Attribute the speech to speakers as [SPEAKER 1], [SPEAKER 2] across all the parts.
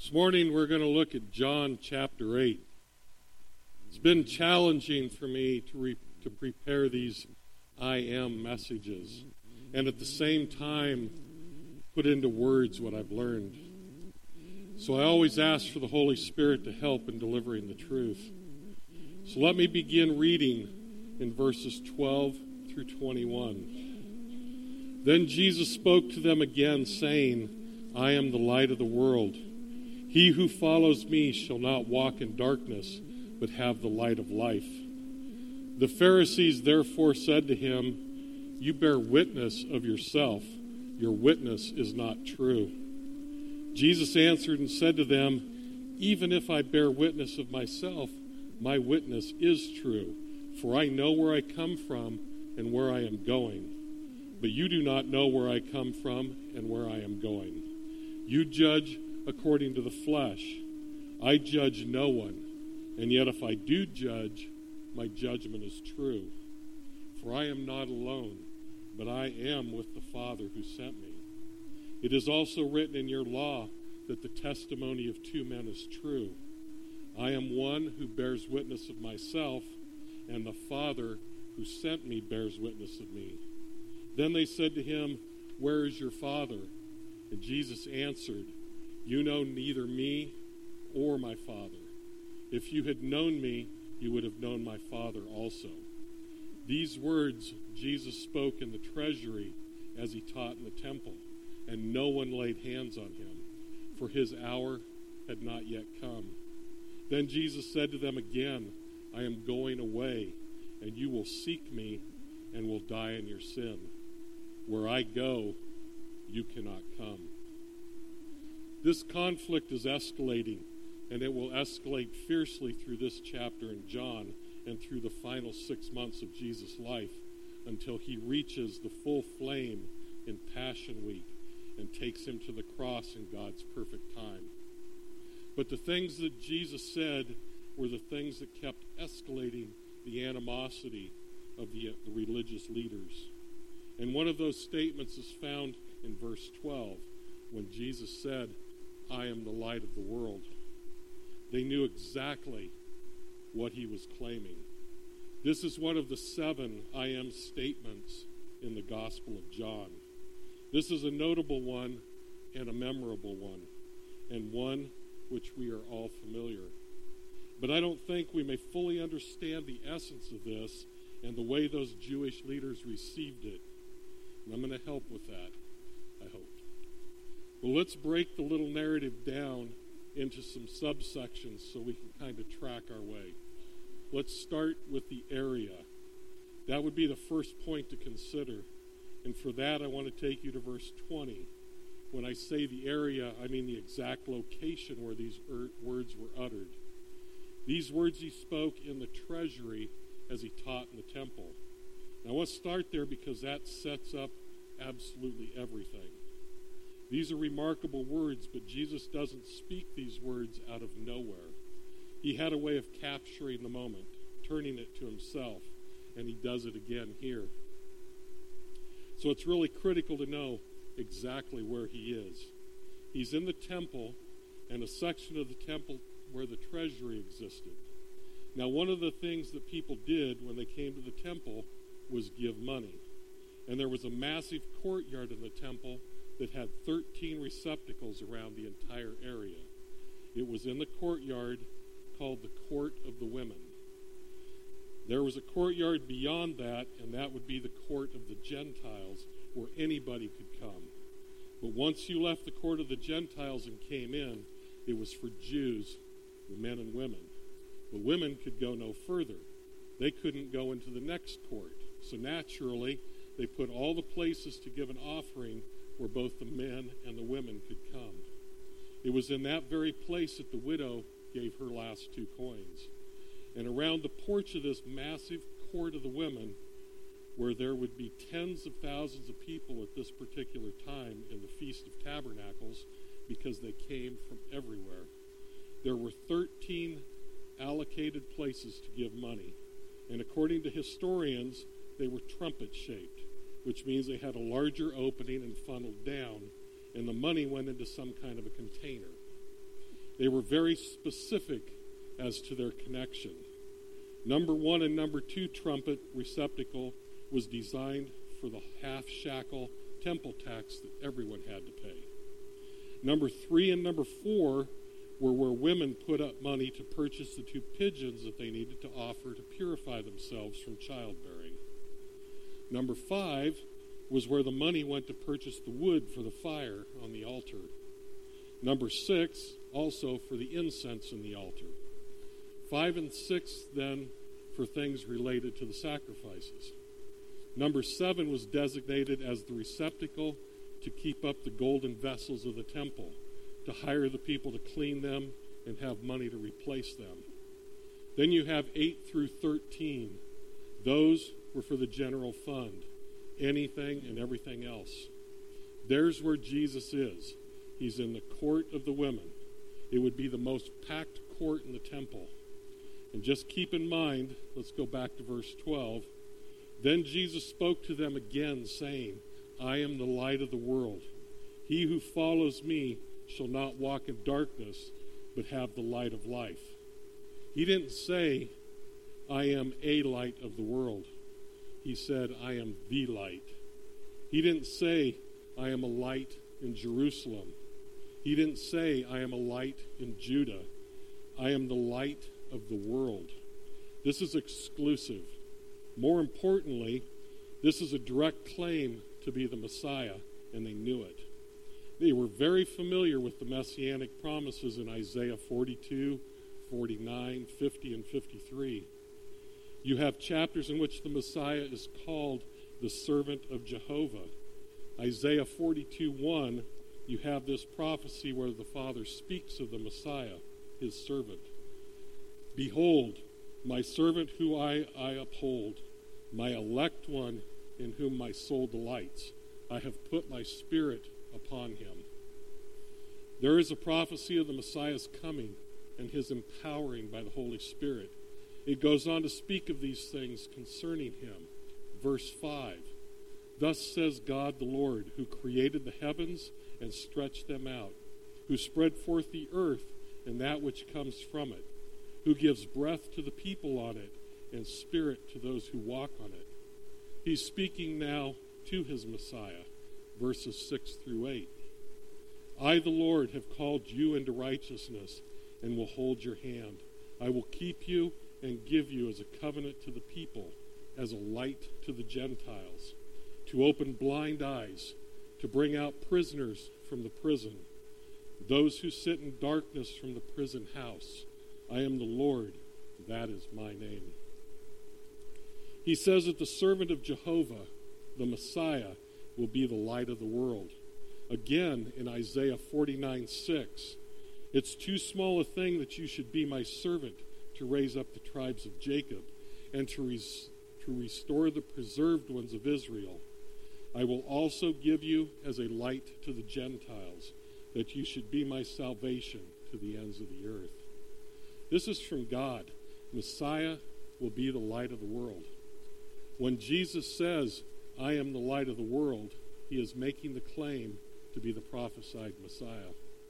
[SPEAKER 1] This morning we're going to look at John chapter 8. It's been challenging for me to prepare these I am messages and at the same time put into words what I've learned. So I always ask for the Holy Spirit to help in delivering the truth. So let me begin reading in verses 12 through 21. Then Jesus spoke to them again, saying, I am the light of the world. He who follows me shall not walk in darkness, but have the light of life. The Pharisees therefore said to him, You bear witness of yourself. Your witness is not true. Jesus answered and said to them, Even if I bear witness of myself, my witness is true, for I know where I come from and where I am going. But you do not know where I come from and where I am going. You judge according to the flesh. I judge no one, and yet if I do judge, my judgment is true. For I am not alone, but I am with the Father who sent me. It is also written in your law that the testimony of two men is true. I am one who bears witness of myself, and the Father who sent me bears witness of me. Then they said to him, Where is your Father? And Jesus answered, You know neither me or my Father. If you had known me, you would have known my Father also. These words Jesus spoke in the treasury as he taught in the temple, and no one laid hands on him, for his hour had not yet come. Then Jesus said to them again, I am going away, and you will seek me and will die in your sin. Where I go, you cannot come. This conflict is escalating, and it will escalate fiercely through this chapter in John and through the final 6 months of Jesus' life until he reaches the full flame in Passion Week and takes him to the cross in God's perfect time. But the things that Jesus said were the things that kept escalating the animosity of the religious leaders. And one of those statements is found in verse 12 when Jesus said, I am the light of the world. They knew exactly what he was claiming. This is one of the 7 I am statements in the Gospel of John. This is a notable one and a memorable one, and one which we are all familiar. But I don't think we may fully understand the essence of this and the way those Jewish leaders received it. And I'm going to help with that, I hope. Well, let's break the little narrative down into some subsections so we can kind of track our way. Let's start with the area. That would be the first point to consider. And for that, I want to take you to verse 20. When I say the area, I mean the exact location where these words were uttered. These words he spoke in the treasury as he taught in the temple. Now, I want to start there because that sets up absolutely everything. These are remarkable words, but Jesus doesn't speak these words out of nowhere. He had a way of capturing the moment, turning it to himself, and he does it again here. So it's really critical to know exactly where he is. He's in the temple, and a section of the temple where the treasury existed. Now, one of the things that people did when they came to the temple was give money. And there was a massive courtyard in the temple that had 13 receptacles around the entire area. It was in the courtyard called the Court of the Women. There was a courtyard beyond that, and that would be the Court of the Gentiles, where anybody could come. But once you left the Court of the Gentiles and came in, it was for Jews, the men and women. The women could go no further. They couldn't go into the next court. So naturally, they put all the places to give an offering where both the men and the women could come. It was in that very place that the widow gave her last 2 coins. And around the porch of this massive court of the women, where there would be tens of thousands of people at this particular time in the Feast of Tabernacles, because they came from everywhere, there were 13 allocated places to give money. And according to historians, they were trumpet-shaped, which means they had a larger opening and funneled down, and the money went into some kind of a container. They were very specific as to their connection. Number 1 and number 2 trumpet receptacle was designed for the half-shekel temple tax that everyone had to pay. Number 3 and number 4 were where women put up money to purchase the 2 pigeons that they needed to offer to purify themselves from childbearing. Number 5 was where the money went to purchase the wood for the fire on the altar. Number 6, also for the incense in the altar. 5 and 6, then, for things related to the sacrifices. Number 7 was designated as the receptacle to keep up the golden vessels of the temple, to hire the people to clean them and have money to replace them. Then you have 8 through 13. Those were for the general fund, anything and everything else. There's where Jesus is. He's in the court of the women. It would be the most packed court in the temple. And just keep in mind, let's go back to verse 12. Then Jesus spoke to them again, saying, I am the light of the world. He who follows me shall not walk in darkness, but have the light of life. He didn't say, I am a light of the world. He said, I am the light. He didn't say, I am a light in Jerusalem. He didn't say, I am a light in Judah. I am the light of the world. This is exclusive. More importantly, this is a direct claim to be the Messiah, and they knew it. They were very familiar with the messianic promises in Isaiah 42, 49, 50, and 53. You have chapters in which the Messiah is called the servant of Jehovah. Isaiah 42:1, you have this prophecy where the Father speaks of the Messiah, his servant. Behold, my servant who I uphold, my elect one in whom my soul delights. I have put my spirit upon him. There is a prophecy of the Messiah's coming and his empowering by the Holy Spirit. It goes on to speak of these things concerning him. Verse 5, Thus says God the Lord, who created the heavens and stretched them out, who spread forth the earth and that which comes from it, who gives breath to the people on it and spirit to those who walk on it. He's speaking now to his Messiah, verses 6 through 8. I, the Lord, have called you into righteousness and will hold your hand. I will keep you and give you as a covenant to the people, as a light to the Gentiles, to open blind eyes, to bring out prisoners from the prison, those who sit in darkness from the prison house. I am the Lord, that is my name. He says that the servant of Jehovah, the Messiah, will be the light of the world. Again, in Isaiah 49:6, it's too small a thing that you should be my servant to raise up the tribes of Jacob and to restore the preserved ones of Israel. I will also give you as a light to the Gentiles, that you should be my salvation to the ends of the earth. This is from God. Messiah will be the light of the world. When Jesus says, I am the light of the world, he is making the claim to be the prophesied Messiah.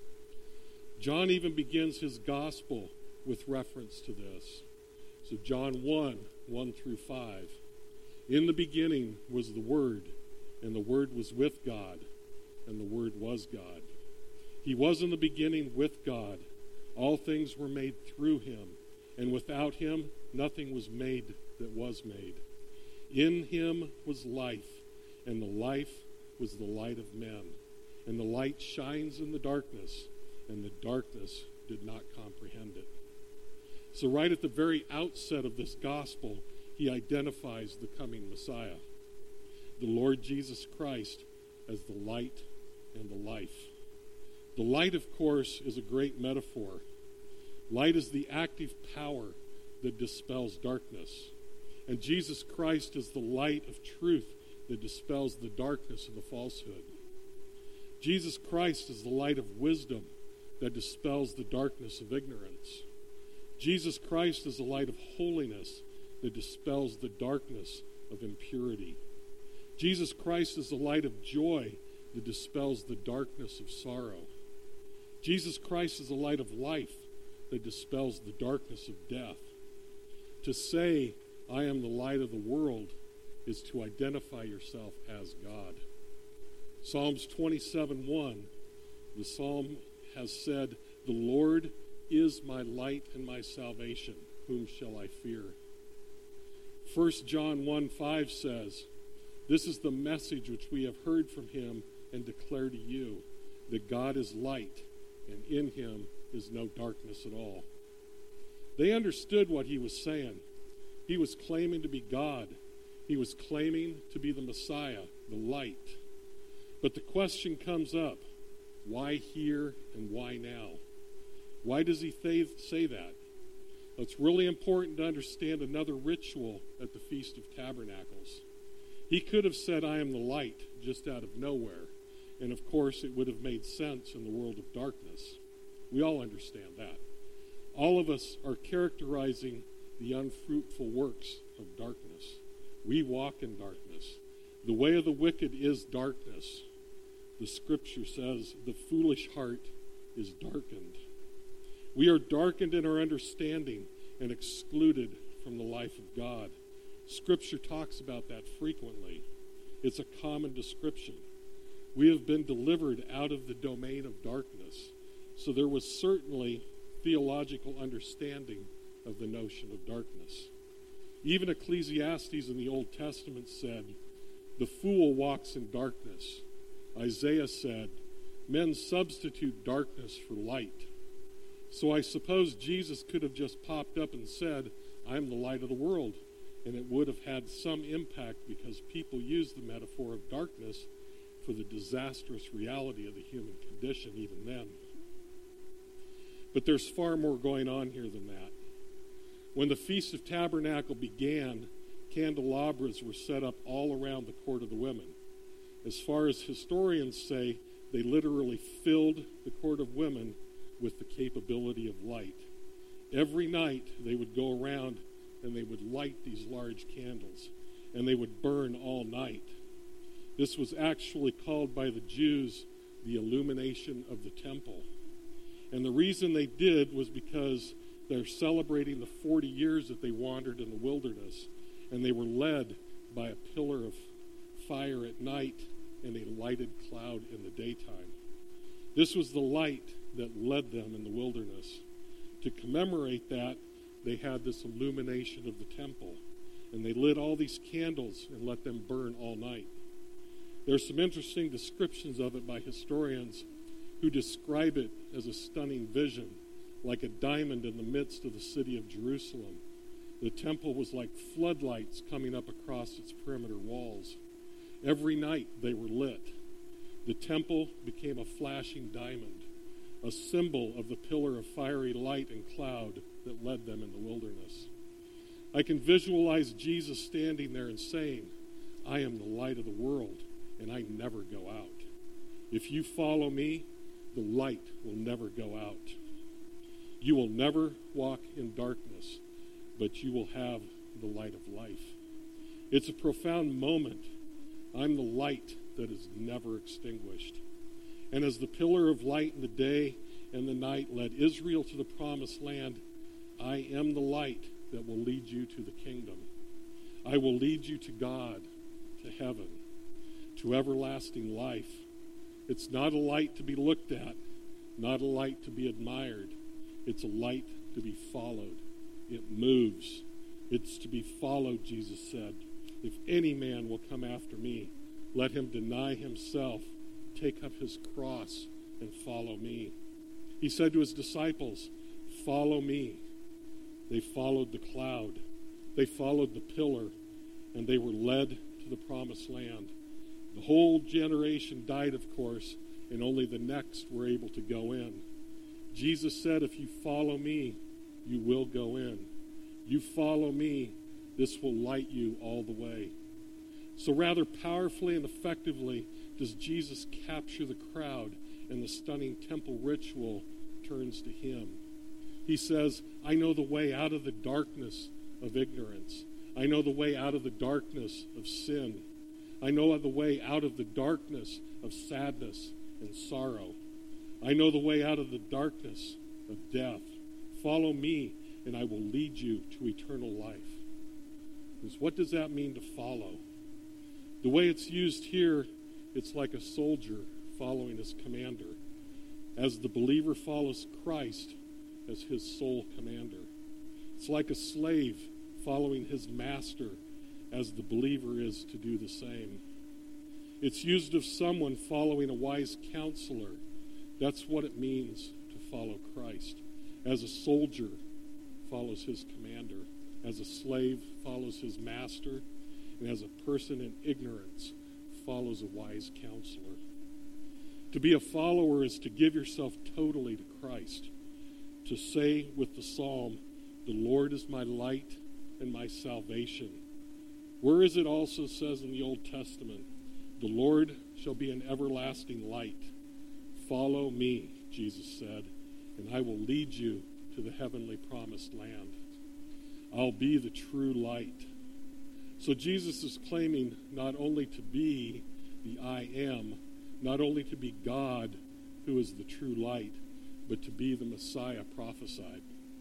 [SPEAKER 1] John even begins his gospel with reference to this. So John 1 through 5. In the beginning was the Word, and the Word was with God, and the Word was God. He was in the beginning with God. All things were made through him, and without him nothing was made that was made. In him was life, and the life was the light of men. And the light shines in the darkness, and the darkness did not comprehend it. So right at the very outset of this gospel, he identifies the coming Messiah, the Lord Jesus Christ, as the light and the life. The light, of course, is a great metaphor. Light is the active power that dispels darkness. And Jesus Christ is the light of truth that dispels the darkness of the falsehood. Jesus Christ is the light of wisdom that dispels the darkness of ignorance. Jesus Christ is the light of holiness that dispels the darkness of impurity. Jesus Christ is the light of joy that dispels the darkness of sorrow. Jesus Christ is the light of life that dispels the darkness of death. To say, I am the light of the world, is to identify yourself as God. Psalms 27:1, the psalm has said, the Lord is my light and my salvation. Whom shall I fear? 1 John 1:5 says, this is the message which we have heard from him and declare to you, that God is light, and in him is no darkness at all. They understood what he was saying. He was claiming to be God. He was claiming to be the Messiah, the light. But the question comes up, why here and why now? Why does he say that? It's really important to understand another ritual at the Feast of Tabernacles. He could have said, I am the light, just out of nowhere. And of course, it would have made sense in the world of darkness. We all understand that. All of us are characterizing the unfruitful works of darkness. We walk in darkness. The way of the wicked is darkness. The scripture says, the foolish heart is darkened. We are darkened in our understanding and excluded from the life of God. Scripture talks about that frequently. It's a common description. We have been delivered out of the domain of darkness. So there was certainly theological understanding of the notion of darkness. Even Ecclesiastes in the Old Testament said, the fool walks in darkness. Isaiah said, men substitute darkness for light. So I suppose Jesus could have just popped up and said, I'm the light of the world. And it would have had some impact because people use the metaphor of darkness for the disastrous reality of the human condition even then. But there's far more going on here than that. When the Feast of Tabernacle began, candelabras were set up all around the court of the women. As far as historians say, they literally filled the court of women with the capability of light. Every night they would go around and they would light these large candles, and they would burn all night. This was actually called by the Jews the illumination of the temple. And the reason they did was because they're celebrating the 40 years that they wandered in the wilderness, and they were led by a pillar of fire at night and a lighted cloud in the daytime. This was the light that led them in the wilderness. To commemorate that, they had this illumination of the temple, and they lit all these candles and let them burn all night. There's some interesting descriptions of it by historians who describe it as a stunning vision, like a diamond in the midst of the city of Jerusalem. The temple was like floodlights coming up across its perimeter walls. Every night they were lit. The temple became a flashing diamond, a symbol of the pillar of fiery light and cloud that led them in the wilderness. I can visualize Jesus standing there and saying, I am the light of the world, and I never go out. If you follow me, the light will never go out. You will never walk in darkness, but you will have the light of life. It's a profound moment. I'm the light that is never extinguished. And as the pillar of light in the day and the night led Israel to the promised land, I am the light that will lead you to the kingdom. I will lead you to God, to heaven, to everlasting life. It's not a light to be looked at, not a light to be admired. It's a light to be followed. It moves. It's to be followed, Jesus said. If any man will come after me, let him deny himself, take up his cross, and follow me. He said to his disciples, follow me. They followed the cloud. They followed the pillar, and they were led to the promised land. The whole generation died, of course, and only the next were able to go in. Jesus said, if you follow me, you will go in. You follow me, this will light you all the way. So rather powerfully and effectively does Jesus capture the crowd, and the stunning temple ritual turns to him. He says, I know the way out of the darkness of ignorance. I know the way out of the darkness of sin. I know the way out of the darkness of sadness and sorrow. I know the way out of the darkness of death. Follow me, and I will lead you to eternal life. Because what does that mean to follow? The way it's used here, it's like a soldier following his commander, as the believer follows Christ as his sole commander. It's like a slave following his master, as the believer is to do the same. It's used of someone following a wise counselor. That's what it means to follow Christ. As a soldier follows his commander, as a slave follows his master, and as a person in ignorance follows a wise counselor. To be a follower is to give yourself totally to Christ. To say with the psalm, "The Lord is my light and my salvation." Whereas it also says in the Old Testament, "The Lord shall be an everlasting light." Follow me, Jesus said, and I will lead you to the heavenly promised land. I'll be the true light. So Jesus is claiming not only to be the I am, not only to be God, who is the true light, but to be the Messiah prophesied.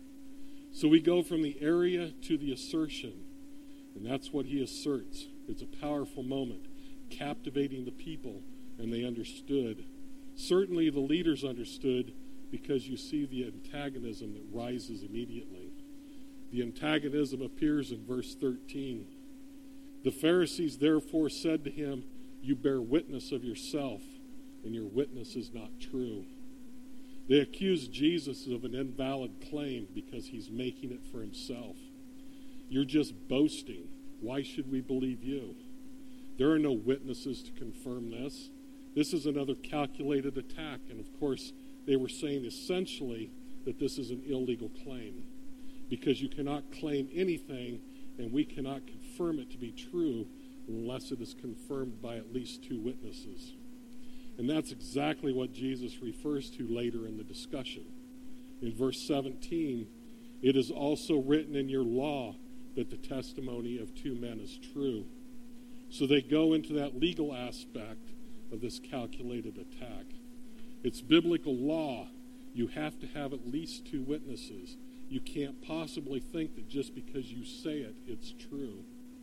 [SPEAKER 1] So we go from the area to the assertion, and that's what he asserts. It's a powerful moment, captivating the people, and they understood. Certainly the leaders understood, because you see the antagonism that rises immediately. The antagonism appears in verse 13. The Pharisees therefore said to him, "You bear witness of yourself, and your witness is not true." They accused Jesus of an invalid claim because he's making it for himself. You're just boasting. Why should we believe you? There are no witnesses to confirm this. This is another calculated attack. And of course, they were saying essentially that this is an illegal claim, because you cannot claim anything and we cannot confirm it to be true unless it is confirmed by at least two witnesses. And that's exactly what Jesus refers to later in the discussion. In verse 17, it is also written in your law that the testimony of two men is true. So they go into that legal aspect of this calculated attack. It's biblical law. You have to have at least two witnesses. You can't possibly think that just because you say it, it's true.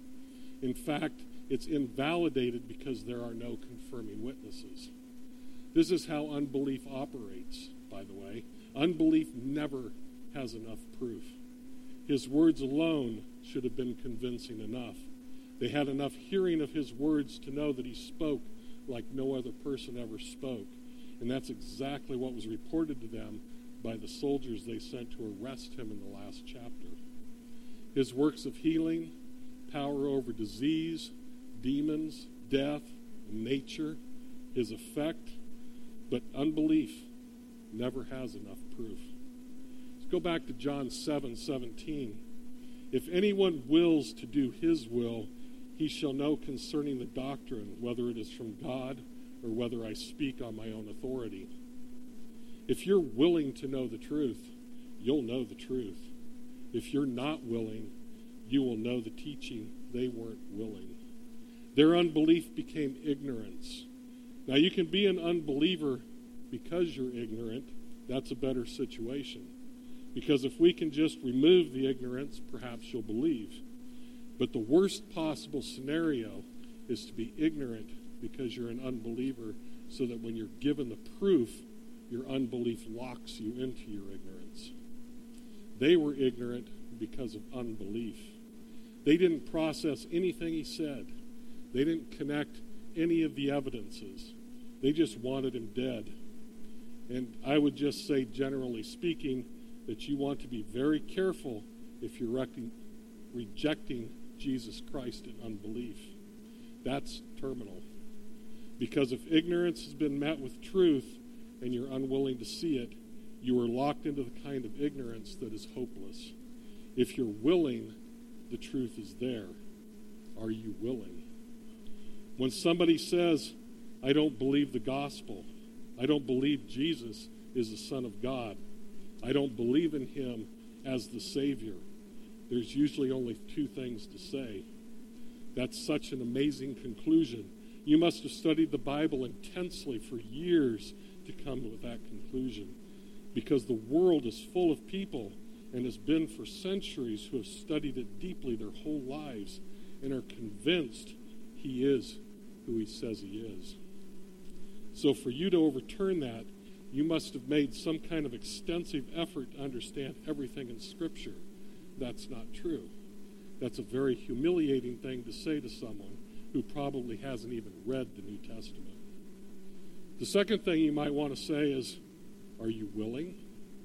[SPEAKER 1] In fact, it's invalidated because there are no confirming witnesses. This is how unbelief operates, by the way. Unbelief never has enough proof. His words alone should have been convincing enough. They had enough hearing of his words to know that he spoke like no other person ever spoke. And that's exactly what was reported to them by the soldiers they sent to arrest him in the last chapter. His works of healing, power over disease, demons, death, nature, his effect, but unbelief never has enough proof. Let's go back to John 7:17. If anyone wills to do his will, he shall know concerning the doctrine, whether it is from God or whether I speak on my own authority. If you're willing to know the truth, you'll know the truth. If you're not willing, you will know the teaching. They weren't willing. Their unbelief became ignorance. Now, you can be an unbeliever because you're ignorant. That's a better situation. Because if we can just remove the ignorance, perhaps you'll believe. But the worst possible scenario is to be ignorant because you're an unbeliever, so that when you're given the proof, your unbelief locks you into your ignorance. They were ignorant because of unbelief. They didn't process anything he said. They didn't connect any of the evidences. They just wanted him dead. And I would just say, generally speaking, that you want to be very careful if you're rejecting Jesus Christ in unbelief. That's terminal. Because if ignorance has been met with truth and you're unwilling to see it, you are locked into the kind of ignorance that is hopeless. If you're willing, the truth is there. Are you willing? When somebody says, I don't believe the gospel, I don't believe Jesus is the Son of God, I don't believe in him as the Savior, there's usually only two things to say. That's such an amazing conclusion. You must have studied the Bible intensely for years to come with that conclusion, because the world is full of people and has been for centuries who have studied it deeply their whole lives and are convinced he is who he says he is. So for you to overturn that, you must have made some kind of extensive effort to understand everything in Scripture. That's not true. That's a very humiliating thing to say to someone who probably hasn't even read the New Testament. The second thing you might want to say is, are you willing?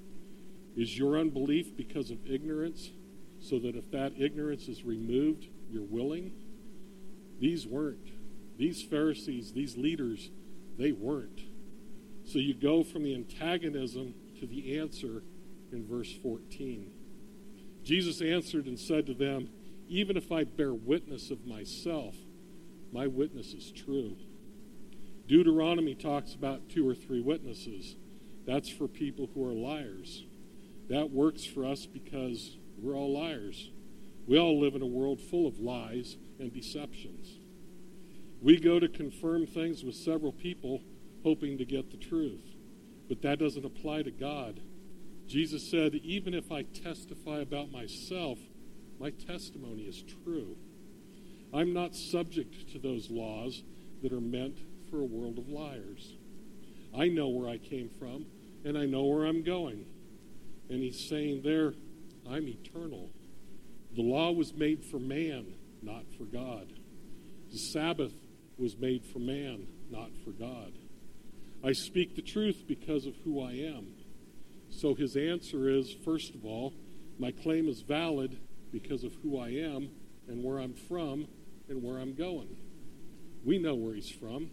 [SPEAKER 1] Is your unbelief because of ignorance, so that if that ignorance is removed, you're willing? These weren't. These Pharisees, these leaders, they weren't. So you go from the antagonism to the answer in verse 14. Jesus answered and said to them, even if I bear witness of myself, my witness is true. Deuteronomy talks about 2 or 3 witnesses. That's for people who are liars. That works for us because we're all liars. We all live in a world full of lies and deceptions. We go to confirm things with several people hoping to get the truth. But that doesn't apply to God. Jesus said, even if I testify about myself, my testimony is true. I'm not subject to those laws that are meant for a world of liars. I know where I came from, and I know where I'm going. And he's saying there, I'm eternal. The law was made for man, not for God. The Sabbath was made for man, not for God. I speak the truth because of who I am. So his answer is, first of all, my claim is valid because of who I am and where I'm from and where I'm going. We know where he's from.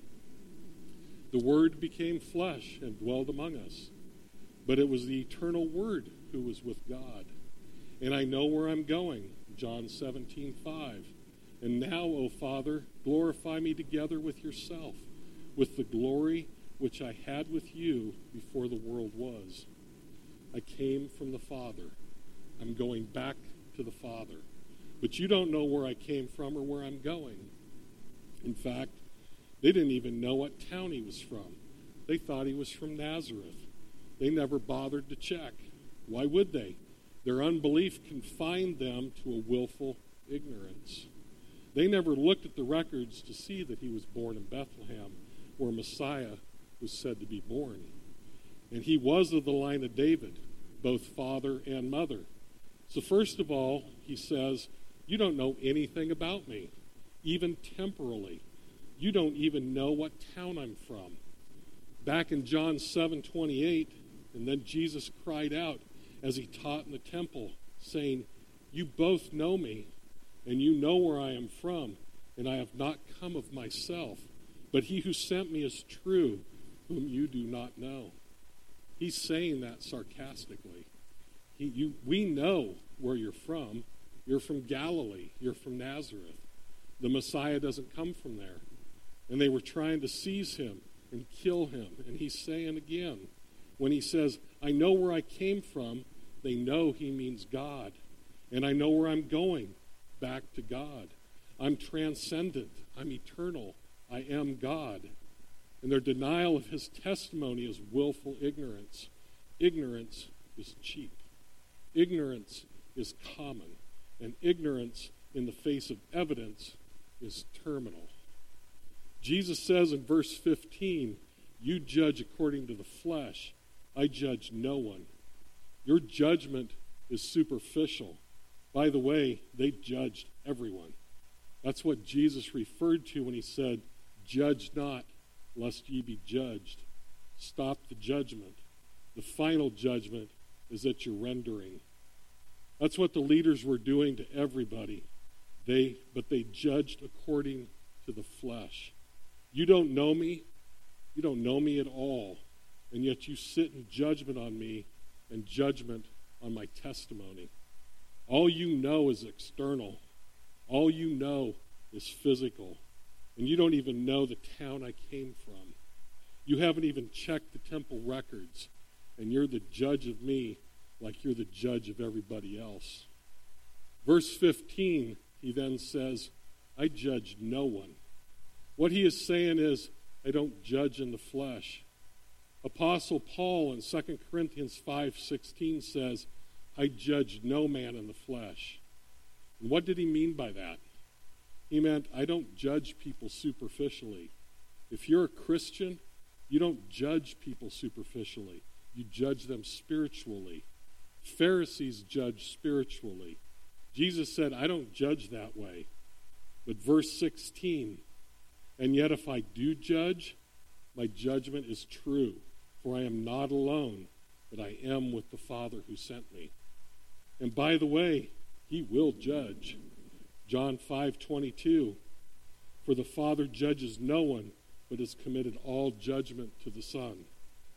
[SPEAKER 1] The Word became flesh and dwelled among us. But it was the eternal Word who was with God. And I know where I'm going, John 17:5. And now, O Father, glorify me together with yourself, with the glory which I had with you before the world was. I came from the Father. I'm going back to the Father. But you don't know where I came from or where I'm going. In fact, they didn't even know what town he was from. They thought he was from Nazareth. They never bothered to check. Why would they? Their unbelief confined them to a willful ignorance. They never looked at the records to see that he was born in Bethlehem, where Messiah was said to be born. And he was of the line of David, both father and mother. So first of all, he says, you don't know anything about me, even temporally. You don't even know what town I'm from. Back in John 7:28, and then Jesus cried out as he taught in the temple, saying, you both know me, and you know where I am from, and I have not come of myself, but he who sent me is true, whom you do not know. He's saying that sarcastically. We know where you're from. You're from Galilee. You're from Nazareth. The Messiah doesn't come from there. And they were trying to seize him and kill him. And he's saying again, when he says, I know where I came from, they know he means God. And I know where I'm going, back to God. I'm transcendent. I'm eternal. I am God. And their denial of his testimony is willful ignorance. Ignorance is cheap. Ignorance is common. And ignorance in the face of evidence is terminal. Jesus says in verse 15, you judge according to the flesh. I judge no one. Your judgment is superficial. By the way, they judged everyone. That's what Jesus referred to when he said, judge not, lest ye be judged. Stop the judgment. The final judgment is at your rendering. That's what the leaders were doing to everybody. But they judged according to the flesh. You don't know me. You don't know me at all. And yet you sit in judgment on me and judgment on my testimony. All you know is external. All you know is physical. And you don't even know the town I came from. You haven't even checked the temple records. And you're the judge of me like you're the judge of everybody else. Verse 15, he then says, I judge no one. What he is saying is, I don't judge in the flesh. Apostle Paul in 2 Corinthians 5:16 says, I judge no man in the flesh. And what did he mean by that? He meant, I don't judge people superficially. If you're a Christian, you don't judge people superficially. You judge them spiritually. Pharisees judge spiritually. Jesus said, I don't judge that way. But verse 16, and yet if I do judge, my judgment is true, for I am not alone, but I am with the Father who sent me. And by the way, he will judge. John 5:22, for the Father judges no one, but has committed all judgment to the Son.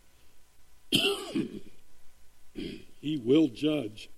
[SPEAKER 1] He will judge.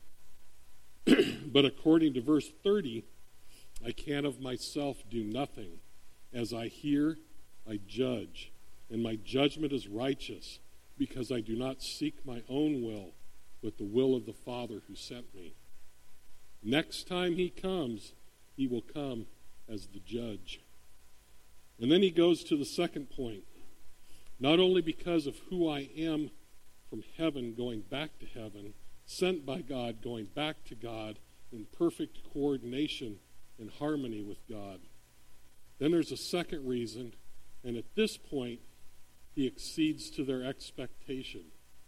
[SPEAKER 1] But according to verse 30, I can of myself do nothing. As I hear, I judge, and my judgment is righteous, because I do not seek my own will, but the will of the Father who sent me. Next time he comes, he will come as the judge. And then he goes to the second point. Not only because of who I am from heaven going back to heaven, sent by God going back to God in perfect coordination and harmony with God. Then there's a second reason, and at this point, he exceeds to their expectation.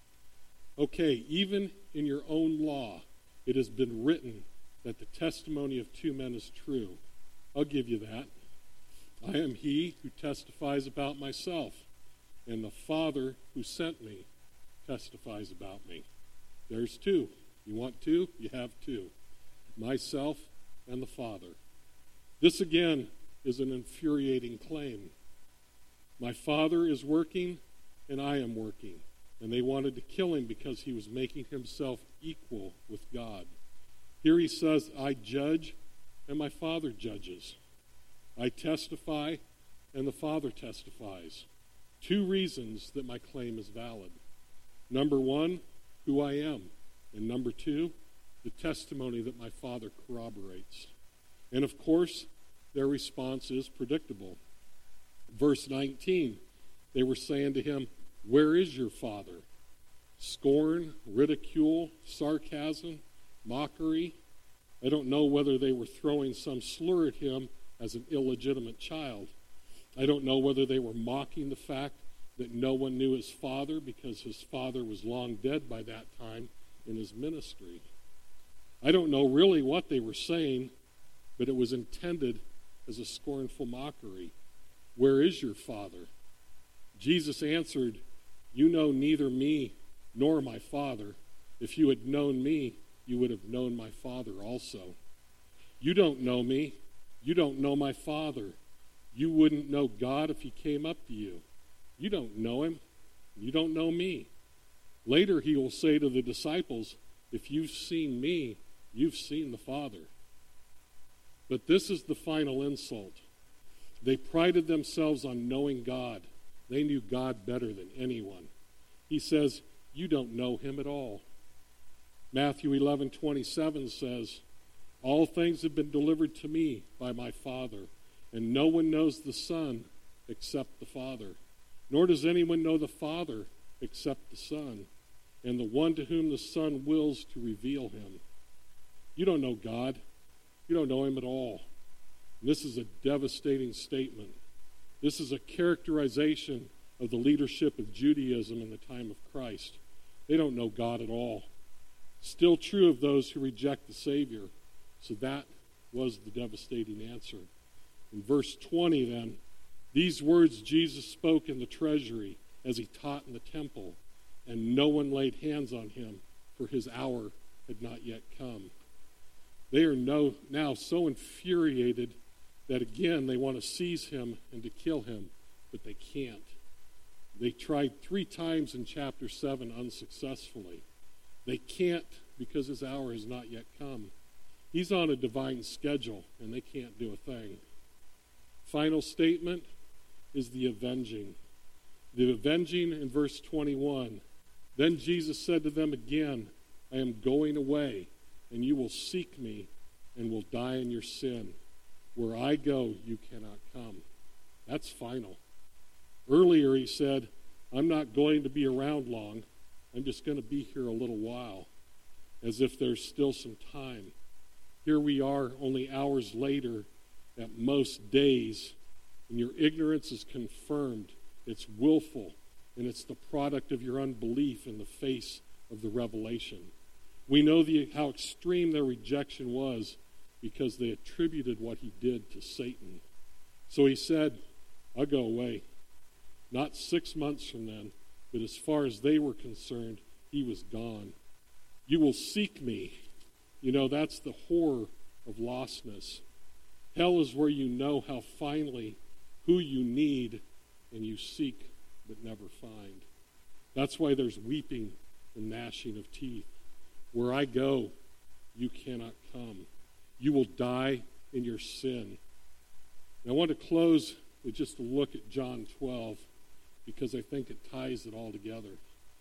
[SPEAKER 1] Okay, even in your own law, it has been written that the testimony of two men is true. I'll give you that. I am he who testifies about myself, and the Father who sent me testifies about me. There's two. You want two? You have two. Myself and the Father. This again is an infuriating claim. My Father is working, and I am working. And they wanted to kill him because he was making himself equal with God. Here he says, I judge, and my Father judges. I testify, and the Father testifies. Two reasons that my claim is valid. Number one, who I am. And number two, the testimony that my Father corroborates. And of course, their response is predictable. Verse 19, they were saying to him, where is your Father? Scorn, ridicule, sarcasm, mockery. I don't know whether they were throwing some slur at him as an illegitimate child. I don't know whether they were mocking the fact that no one knew his father because his father was long dead by that time in his ministry. I don't know really what they were saying, but it was intended as a scornful mockery. Where is your Father? Jesus answered, you know neither me nor my Father. If you had known me, you would have known my Father also. You don't know me. You don't know my Father. You wouldn't know God if he came up to you. You don't know him. You don't know me. Later he will say to the disciples, if you've seen me, you've seen the Father. But this is the final insult. They prided themselves on knowing God. They knew God better than anyone. He says, you don't know him at all. Matthew 11:27 says, all things have been delivered to me by my Father, and no one knows the Son except the Father, nor does anyone know the Father except the Son, and the one to whom the Son wills to reveal him. You don't know God. You don't know him at all. And this is a devastating statement. This is a characterization of the leadership of Judaism in the time of Christ. They don't know God at all. Still true of those who reject the Savior. So that was the devastating answer. In verse 20 then, these words Jesus spoke in the treasury as he taught in the temple, and no one laid hands on him, for his hour had not yet come. They are now so infuriated that again they want to seize him and to kill him, but they can't. They tried 3 times in chapter 7 unsuccessfully. They can't because his hour has not yet come. He's on a divine schedule, and they can't do a thing. Final statement is the avenging. The avenging in verse 21. Then Jesus said to them again, I am going away, and you will seek me and will die in your sin. Where I go, you cannot come. That's final. Earlier he said, I'm not going to be around long. I'm just going to be here a little while, as if there's still some time. Here we are only hours later, at most days, and your ignorance is confirmed. It's willful, and it's the product of your unbelief in the face of the revelation. We know how extreme their rejection was because they attributed what he did to Satan. So he said, I'll go away. Not 6 months from then, but as far as they were concerned, he was gone. You will seek me. You know, that's the horror of lostness. Hell is where you know how finally who you need and you seek but never find. That's why there's weeping and gnashing of teeth. Where I go, you cannot come. You will die in your sin. And I want to close with just a look at John 12 because I think it ties it all together.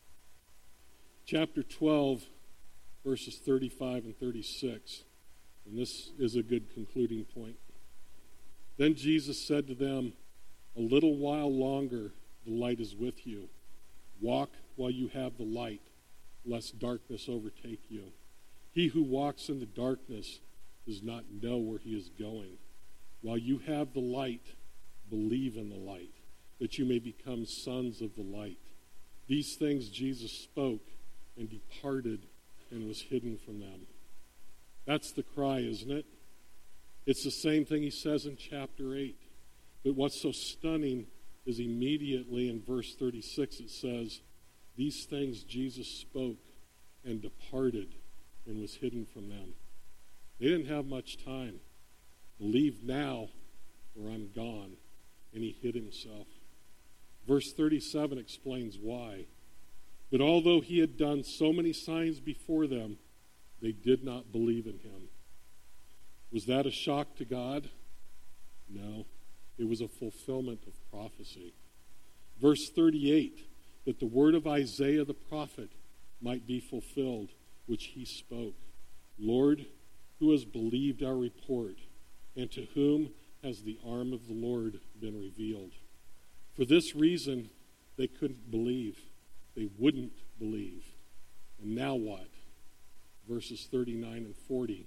[SPEAKER 1] Chapter 12, verses 35 and 36. And this is a good concluding point. Then Jesus said to them, a little while longer the light is with you. Walk while you have the light, lest darkness overtake you. He who walks in the darkness does not know where he is going. While you have the light, believe in the light, that you may become sons of the light. These things Jesus spoke and departed and was hidden from them. That's the cry, isn't it? It's the same thing he says in chapter 8. But what's so stunning is immediately in verse 36 it says, these things Jesus spoke and departed and was hidden from them. They didn't have much time. Believe now or I'm gone. And he hid himself. Verse 37 explains why. But although he had done so many signs before them, they did not believe in him. Was that a shock to God? No. It was a fulfillment of prophecy. Verse 38, that the word of Isaiah the prophet might be fulfilled, which he spoke. Lord, who has believed our report, and to whom has the arm of the Lord been revealed? For this reason, they couldn't believe. They wouldn't believe. And now what? Verses 39 and 40.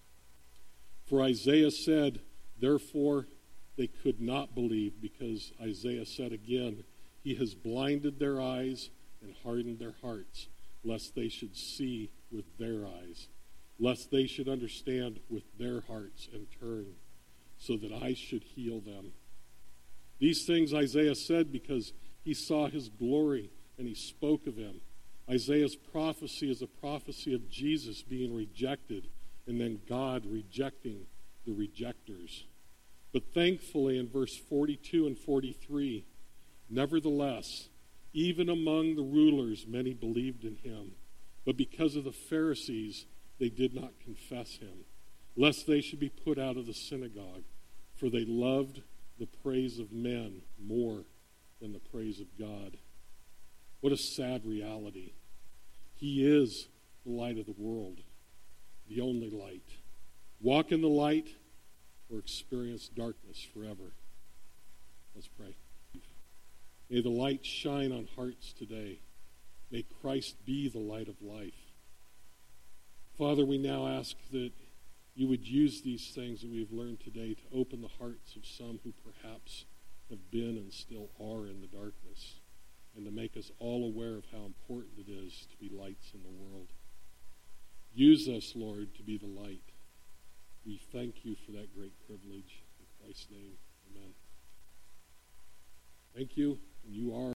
[SPEAKER 1] For Isaiah said, therefore they could not believe, because Isaiah said again, he has blinded their eyes and hardened their hearts, lest they should see with their eyes, lest they should understand with their hearts and turn, so that I should heal them. These things Isaiah said because he saw his glory and he spoke of him. Isaiah's prophecy is a prophecy of Jesus being rejected and then God rejecting the rejectors. But thankfully in verse 42 and 43, nevertheless, even among the rulers many believed in him. But because of the Pharisees, they did not confess him, lest they should be put out of the synagogue, for they loved the praise of men more than the praise of God. What a sad reality. He is the light of the world, the only light. Walk in the light or experience darkness forever. Let's pray. May the light shine on hearts today. May Christ be the light of life. Father, we now ask that you would use these things that we've learned today to open the hearts of some who perhaps have been and still are in the darkness, and to make us all aware of how important it is to be lights in the world. Use us, Lord, to be the light. We thank you for that great privilege. In Christ's name, amen. Thank you, and you are